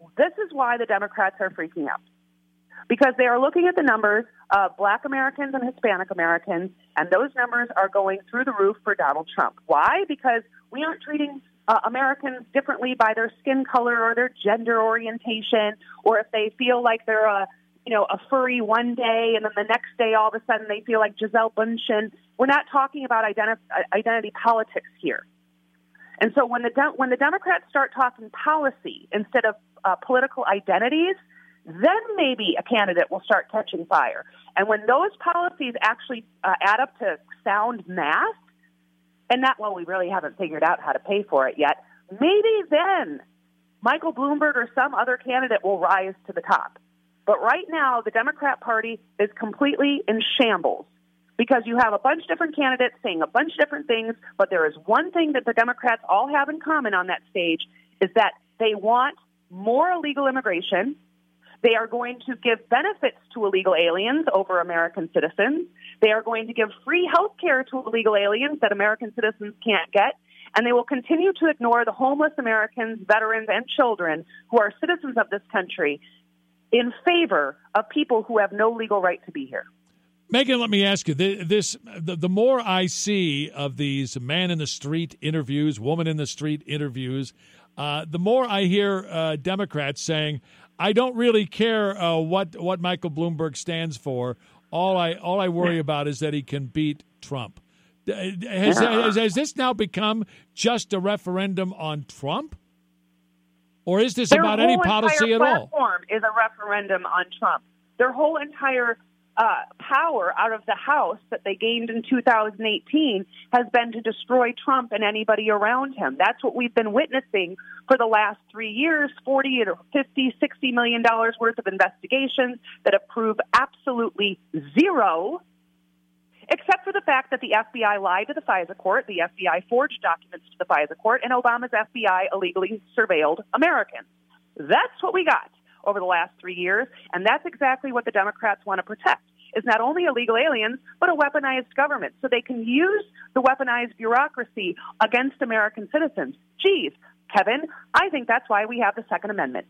this is why the Democrats are freaking out. Because they are looking at the numbers of Black Americans and Hispanic Americans, and those numbers are going through the roof for Donald Trump. Why? Because we aren't treating Americans differently by their skin color or their gender orientation, or if they feel like they're a furry one day and then the next day all of a sudden they feel like Gisele Bündchen. We're not talking about identity politics here. And so when the Democrats start talking policy instead of political identities, then maybe a candidate will start catching fire. And when those policies actually add up to sound math, and we really haven't figured out how to pay for it yet, maybe then Michael Bloomberg or some other candidate will rise to the top. But right now, the Democrat Party is completely in shambles because you have a bunch of different candidates saying a bunch of different things, but there is one thing that the Democrats all have in common on that stage is that they want more illegal immigration. They are going to give benefits to illegal aliens over American citizens. They are going to give free health care to illegal aliens that American citizens can't get. And they will continue to ignore the homeless Americans, veterans, and children who are citizens of this country in favor of people who have no legal right to be here. Megan, let me ask you, the more I see of these man-in-the-street interviews, woman-in-the-street interviews, the more I hear Democrats saying, I don't really care what Michael Bloomberg stands for. All I worry about is that he can beat Trump. Has this now become just a referendum on Trump? Or is this about any policy at all? Their whole platform is a referendum on Trump. Their whole entire power out of the House that they gained in 2018 has been to destroy Trump and anybody around him. That's what we've been witnessing for the last 3 years, $40 or $50, $60 million worth of investigations that have proved absolutely zero, except for the fact that the FBI lied to the FISA court, the FBI forged documents to the FISA court, and Obama's FBI illegally surveilled Americans. That's what we got over the last 3 years, and that's exactly what the Democrats want to protect, is not only illegal aliens, but a weaponized government, so they can use the weaponized bureaucracy against American citizens. Geez, Kevin, I think that's why we have the Second Amendment.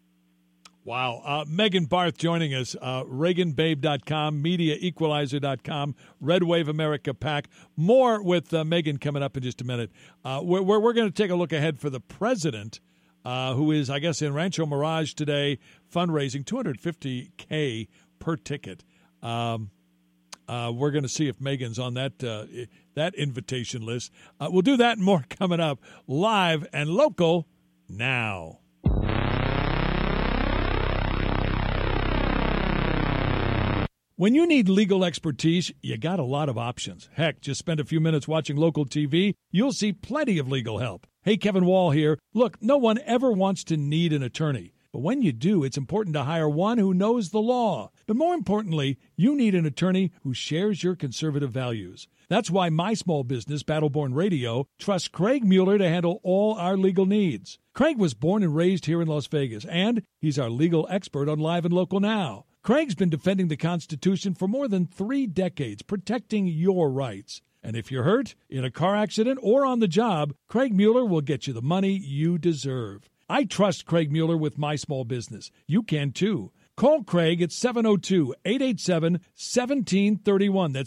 Wow. Megan Barth joining us, ReaganBabe.com, MediaEqualizer.com, Red Wave America PAC. More with Megan coming up in just a minute. We're going to take a look ahead for the president, who is, I guess, in Rancho Mirage today, fundraising $250K per ticket. We're going to see if Megan's on that invitation list. We'll do that and more coming up live and local now. When you need legal expertise, you got a lot of options. Heck, just spend a few minutes watching local TV. You'll see plenty of legal help. Hey, Kevin Wall here. Look, no one ever wants to need an attorney. But when you do, it's important to hire one who knows the law. But more importantly, you need an attorney who shares your conservative values. That's why my small business, Battleborn Radio, trusts Craig Mueller to handle all our legal needs. Craig was born and raised here in Las Vegas, and he's our legal expert on Live and Local Now. Craig's been defending the Constitution for more than 3 decades, protecting your rights. And if you're hurt, in a car accident, or on the job, Craig Mueller will get you the money you deserve. I trust Craig Mueller with my small business. You can too. Call Craig at 702-887-1731. That's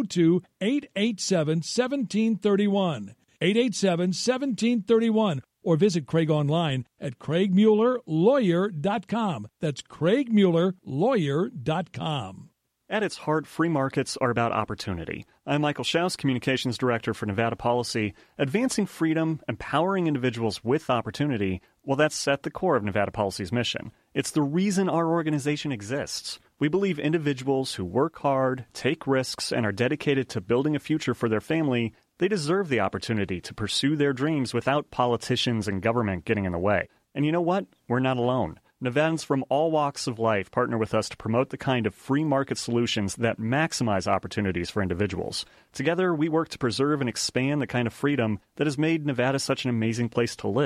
702-887-1731. 887-1731. Or visit Craig online at CraigMuellerLawyer.com. That's CraigMuellerLawyer.com. At its heart, free markets are about opportunity. I'm Michael Schaus, Communications Director for Nevada Policy. Advancing freedom, empowering individuals with opportunity, well, that's at the core of Nevada Policy's mission. It's the reason our organization exists. We believe individuals who work hard, take risks, and are dedicated to building a future for their family, they deserve the opportunity to pursue their dreams without politicians and government getting in the way. And you know what? We're not alone. Nevadans from all walks of life partner with us to promote the kind of free market solutions that maximize opportunities for individuals. Together, we work to preserve and expand the kind of freedom that has made Nevada such an amazing place to live.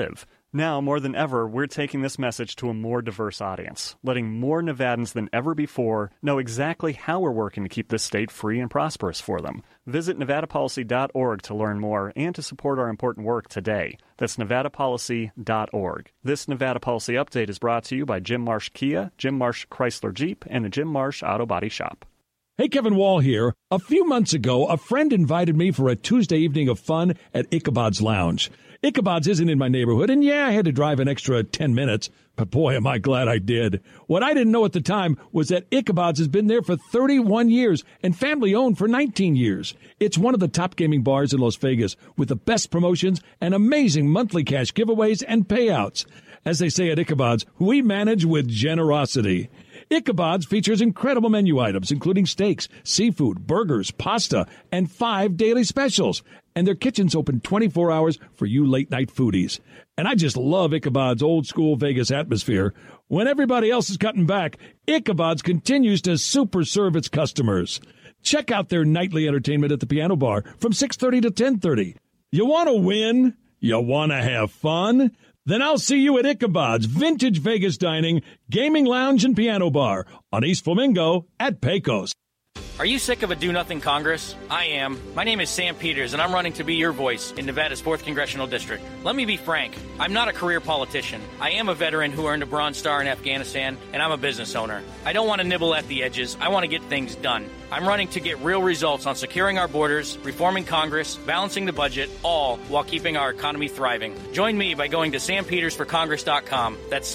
Now, more than ever, we're taking this message to a more diverse audience, letting more Nevadans than ever before know exactly how we're working to keep this state free and prosperous for them. Visit NevadaPolicy.org to learn more and to support our important work today. That's NevadaPolicy.org. This Nevada Policy Update is brought to you by Jim Marsh Kia, Jim Marsh Chrysler Jeep, and the Jim Marsh Auto Body Shop. Hey, Kevin Wall here. A few months ago, a friend invited me for a Tuesday evening of fun at Ichabod's Lounge. Ichabod's isn't in my neighborhood, and yeah, I had to drive an extra 10 minutes, but boy, am I glad I did. What I didn't know at the time was that Ichabod's has been there for 31 years and family-owned for 19 years. It's one of the top gaming bars in Las Vegas with the best promotions and amazing monthly cash giveaways and payouts. As they say at Ichabod's, we manage with generosity. Ichabod's features incredible menu items, including steaks, seafood, burgers, pasta, and 5 daily specials. And their kitchen's open 24 hours for you late-night foodies. And I just love Ichabod's old-school Vegas atmosphere. When everybody else is cutting back, Ichabod's continues to super serve its customers. Check out their nightly entertainment at the Piano Bar from 6:30 to 10:30. You want to win? You want to have fun? Then I'll see you at Ichabod's Vintage Vegas Dining, Gaming Lounge, and Piano Bar on East Flamingo at Pecos. Are you sick of a do-nothing Congress? I am. My name is Sam Peters, and I'm running to be your voice in Nevada's 4th Congressional District. Let me be frank. I'm not a career politician. I am a veteran who earned a Bronze Star in Afghanistan, and I'm a business owner. I don't want to nibble at the edges. I want to get things done. I'm running to get real results on securing our borders, reforming Congress, balancing the budget, all while keeping our economy thriving. Join me by going to sampetersforcongress.com. That's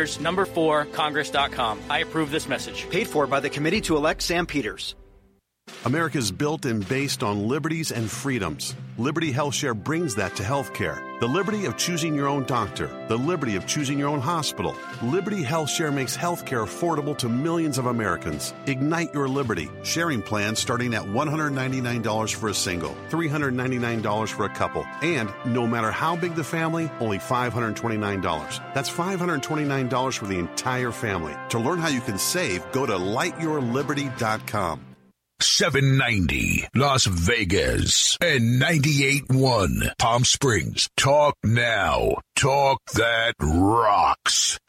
sampetersnumber4congress.com. I approve this message. Paid for by the Committee to Elect Sam Peters. America's built and based on liberties and freedoms. Liberty HealthShare brings that to healthcare. The liberty of choosing your own doctor. The liberty of choosing your own hospital. Liberty HealthShare makes healthcare affordable to millions of Americans. Ignite your liberty. Sharing plans starting at $199 for a single, $399 for a couple, and no matter how big the family, only $529. That's $529 for the entire family. To learn how you can save, go to lightyourliberty.com. 790 Las Vegas and 98.1 Palm Springs. Talk now. Talk that rocks.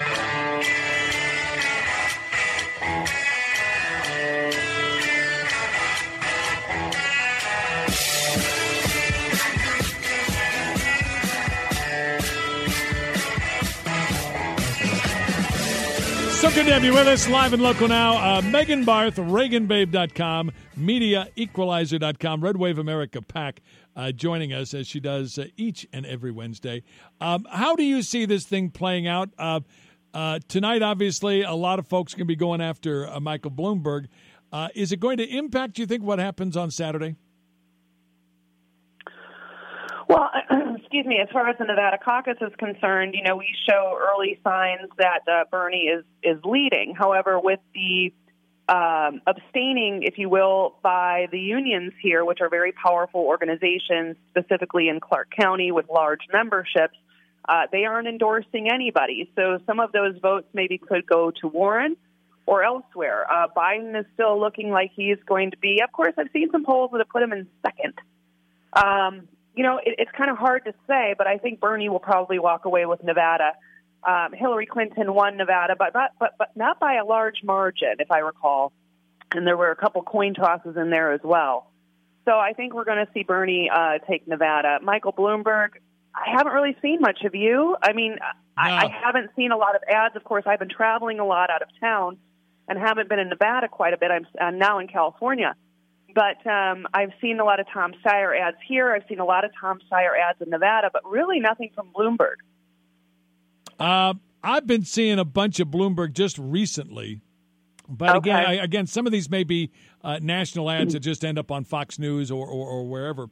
So good to have you with us, live and local now. Megan Barth, ReaganBabe.com, MediaEqualizer.com, Red Wave America PAC joining us as she does each and every Wednesday. How do you see this thing playing out? Tonight, obviously, a lot of folks can be going after Michael Bloomberg. Is it going to impact, you think, what happens on Saturday? Well, excuse me, as far as the Nevada caucus is concerned, you know, we show early signs that Bernie is leading. However, with the abstaining, if you will, by the unions here, which are very powerful organizations, specifically in Clark County with large memberships, they aren't endorsing anybody. So some of those votes maybe could go to Warren or elsewhere. Biden is still looking like he's going to be, of course, I've seen some polls that have put him in second. You know, it's kind of hard to say, but I think Bernie will probably walk away with Nevada. Hillary Clinton won Nevada, but not by a large margin, if I recall. And there were a couple coin tosses in there as well. So I think we're going to see Bernie take Nevada. Michael Bloomberg, I haven't really seen much of you. I mean, no. I haven't seen a lot of ads. Of course, I've been traveling a lot out of town and haven't been in Nevada quite a bit. I'm now in California. But I've seen a lot of Tom Steyer ads here. I've seen a lot of Tom Steyer ads in Nevada, but really nothing from Bloomberg. I've been seeing a bunch of Bloomberg just recently. But again, some of these may be national ads that just end up on Fox News or wherever.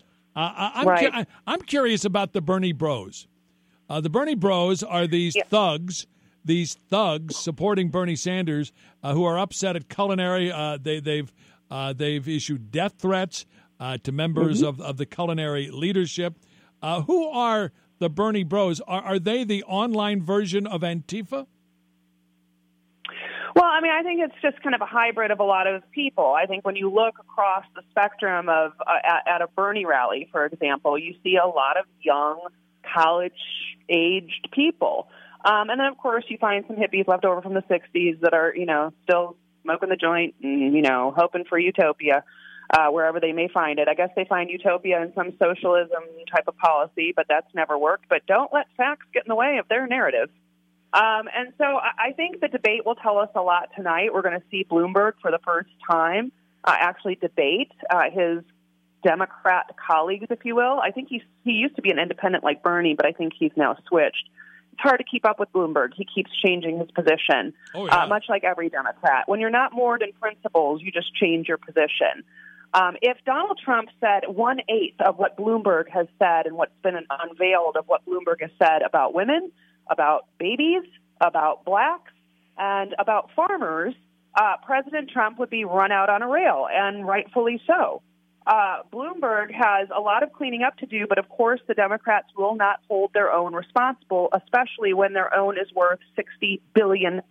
I'm curious about the Bernie Bros. The Bernie Bros are these thugs supporting Bernie Sanders who are upset at Culinary. They've issued death threats to members of the Culinary leadership. Who are the Bernie Bros? Are they the online version of Antifa? Well, I mean, I think it's just kind of a hybrid of a lot of people. I think when you look across the spectrum of at a Bernie rally, for example, you see a lot of young college-aged people. And then, of course, you find some hippies left over from the 60s that are, still smoking the joint and, hoping for utopia wherever they may find it. I guess they find utopia in some socialism type of policy, but that's never worked. But don't let facts get in the way of their narrative. And so I think the debate will tell us a lot tonight. We're going to see Bloomberg for the first time actually debate his Democrat colleagues, if you will. I think he used to be an independent like Bernie, but I think he's now switched. It's hard to keep up with Bloomberg. He keeps changing his position, much like every Democrat. When you're not moored in principles, you just change your position. If Donald Trump said 1/8 of what Bloomberg has said and what's been unveiled of what Bloomberg has said about women, about babies, about blacks, and about farmers, President Trump would be run out on a rail, and rightfully so. Bloomberg has a lot of cleaning up to do, but of course the Democrats will not hold their own responsible, especially when their own is worth $60 billion,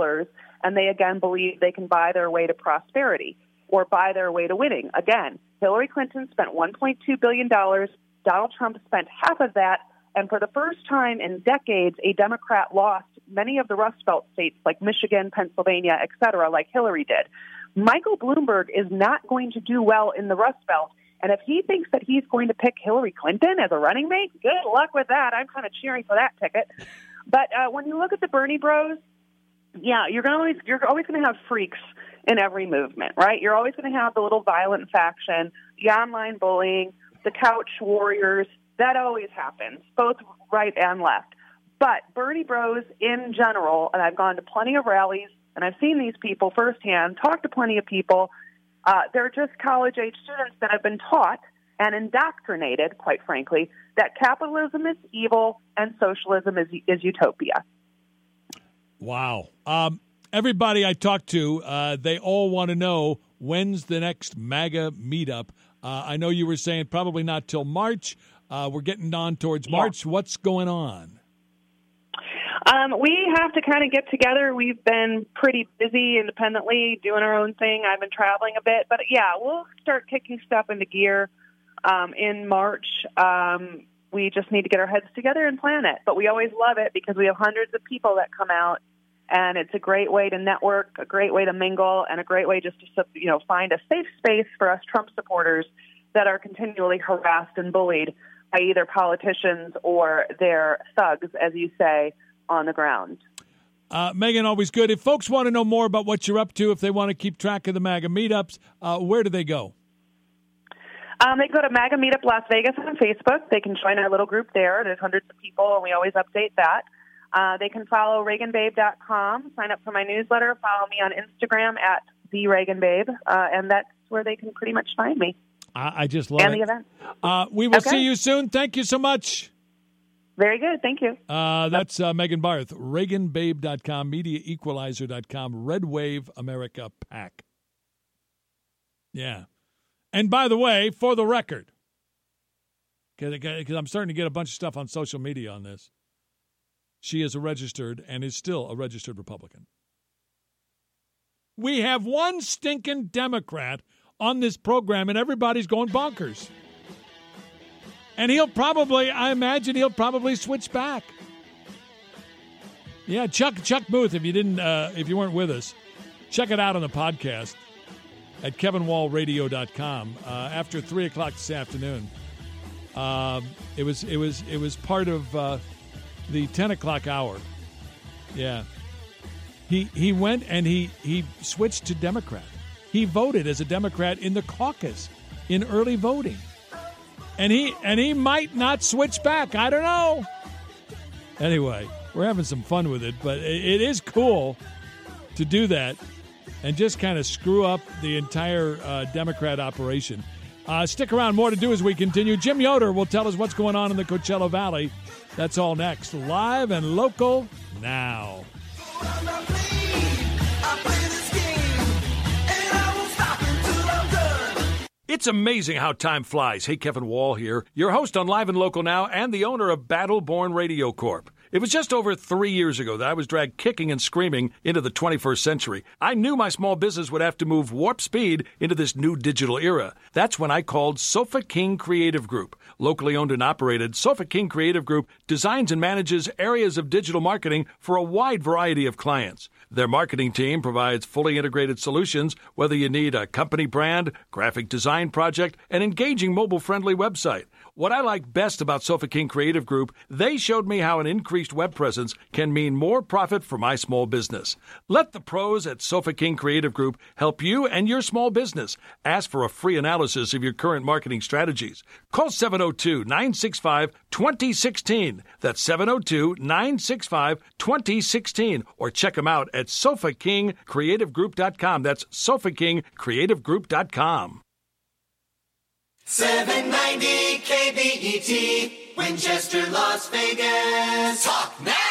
and they again believe they can buy their way to prosperity or buy their way to winning. Again, Hillary Clinton spent $1.2 billion. Donald Trump spent half of that. And for the first time in decades, a Democrat lost many of the Rust Belt states like Michigan, Pennsylvania, et cetera, like Hillary did. Michael Bloomberg is not going to do well in the Rust Belt. And if he thinks that he's going to pick Hillary Clinton as a running mate, good luck with that. I'm kind of cheering for that ticket. But when you look at the Bernie bros, yeah, you're always going to have freaks in every movement, right? You're always going to have the little violent faction, the online bullying, the couch warriors. That always happens, both right and left. But Bernie bros in general, and I've gone to plenty of rallies, and I've seen these people firsthand, talked to plenty of people. They're just college-age students that have been taught and indoctrinated, quite frankly, that capitalism is evil and socialism is utopia. Wow. Everybody I talk to, they all want to know when's the next MAGA meetup. I know you were saying probably not till March. We're getting on towards March. What's going on? We have to kind of get together. We've been pretty busy independently doing our own thing. I've been traveling a bit. But, yeah, we'll start kicking stuff into gear in March. We just need to get our heads together and plan it. But we always love it because we have hundreds of people that come out. And it's a great way to network, a great way to mingle, and a great way just to, find a safe space for us Trump supporters that are continually harassed and bullied by either politicians or their thugs, as you say, on the ground. Megan, always good. If folks want to know more about what you're up to, if they want to keep track of the MAGA meetups, where do they go? They go to MAGA Meetup Las Vegas on Facebook. They can join our little group there. There's hundreds of people, and we always update that. They can follow ReaganBabe.com, sign up for my newsletter, follow me on Instagram at TheReaganBabe, and that's where they can pretty much find me. I just love it. And the event. We will see you soon. Thank you so much. Very good. Thank you. That's Megan Barth, ReaganBabe.com, MediaEqualizer.com, Red Wave America PAC. Yeah. And by the way, for the record, because I'm starting to get a bunch of stuff on social media on this, she is a registered and is still a registered Republican. We have one stinking Democrat on this program, and everybody's going bonkers. And I imagine he'll probably switch back. Yeah, Chuck Booth, if you weren't with us, check it out on the podcast at kevinwallradio.com after 3 o'clock this afternoon. It was part of the 10 o'clock hour. Yeah. He went and he switched to Democrat. He voted as a Democrat in the caucus in early voting. And he might not switch back. I don't know. Anyway, we're having some fun with it, but it is cool to do that and just kind of screw up the entire Democrat operation. Stick around. More to do as we continue. Jim Yoder will tell us what's going on in the Coachella Valley. That's all next. Live and local now. It's amazing how time flies. Hey, Kevin Wall here, your host on Live and Local Now and the owner of Battleborn Radio Corp. It was just over 3 years ago that I was dragged kicking and screaming into the 21st century. I knew my small business would have to move warp speed into this new digital era. That's when I called Sofa King Creative Group. Locally owned and operated, Sofa King Creative Group designs and manages areas of digital marketing for a wide variety of clients. Their marketing team provides fully integrated solutions, whether you need a company brand, graphic design project, an engaging mobile-friendly website. What I like best about Sofa King Creative Group, they showed me how an increased web presence can mean more profit for my small business. Let the pros at Sofa King Creative Group help you and your small business. Ask for a free analysis of your current marketing strategies. Call 702-965-2016. That's 702-965-2016. Or check them out at SofaKingCreativeGroup.com. That's SofaKingCreativeGroup.com. 790 KBET, Winchester, Las Vegas. Talk now.